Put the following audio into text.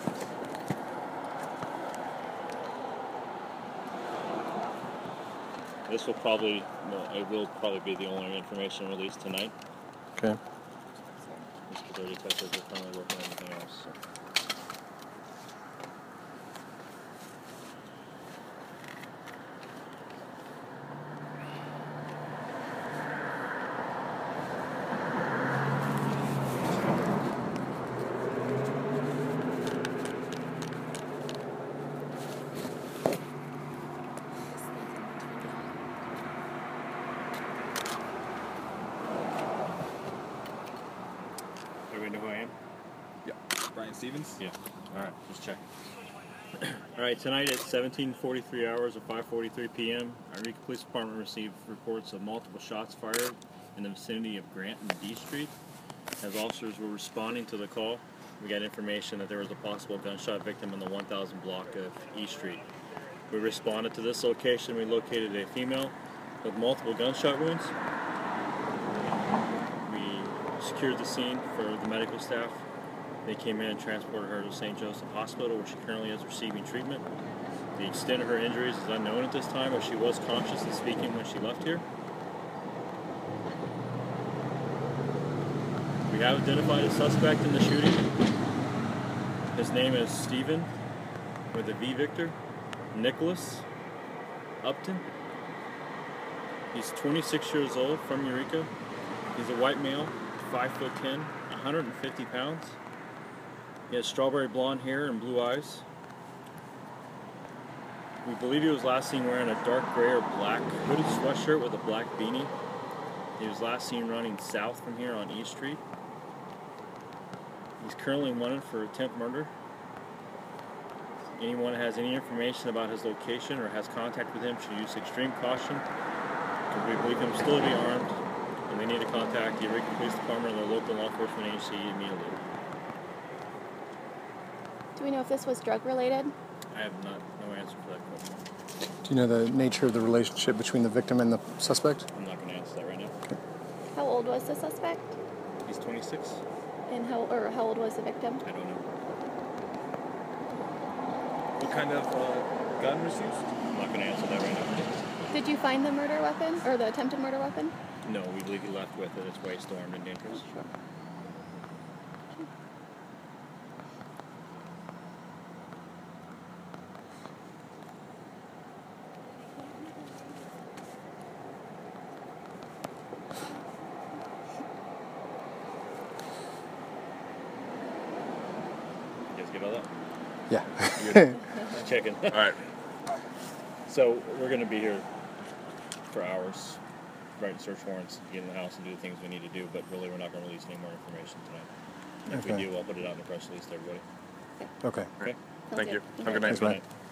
This will probably, it will probably be the only information released tonight. Okay. Mr. Dirty Detectives are currently working on anything else. So. Everybody know who I am? Yeah. Brian Stevens? Yeah. Alright, just check. Alright, tonight at 17:43 hours or 5:43 p.m., Eureka Police Department received reports of multiple shots fired in the vicinity of Grant and D Street. As officers were responding to the call, we got information that there was a possible gunshot victim in the 1000 block of E Street. We responded to this location. We located a female with multiple gunshot wounds. Secured the scene for the medical staff. They came in and transported her to St. Joseph Hospital, where she currently is receiving treatment. The extent of her injuries is unknown at this time, but she was conscious and speaking when she left here. We have identified a suspect in the shooting. His name is Stephen, with a V Victor, Nicholas Upton. He's 26 years old, from Eureka. He's a white male, 5'10", 150 pounds. He has strawberry blonde hair and blue eyes. We believe he was last seen wearing a dark gray or black hooded sweatshirt with a black beanie. He was last seen running south from here on East Street. He's currently wanted for attempt murder. Anyone that has any information about his location or has contact with him should use extreme caution, because we believe him still to be armed. And they need to contact the Eureka Police Department or their local law enforcement agency immediately. Do we know if this was drug related? I have no answer for that question. Do you know the nature of the relationship between the victim and the suspect? I'm not going to answer that right now. Okay. How old was the suspect? He's 26. And how old was the victim? I don't know. What kind of gun was used? I'm not going to answer that right now. Did you find the murder weapon or the attempted murder weapon? No, we believe he left with it. That's why he's still armed and dangerous. Sure. You guys get all that? Yeah. Just checking. All right. So we're going to be here for hours, writing search warrants, get in the house and do the things we need to do, but really we're not going to release any more information tonight. And if we Okay. do, I'll put it out in the press release to everybody. Okay. Okay? Thank you. Good. Have a good night. Thanks, Brian.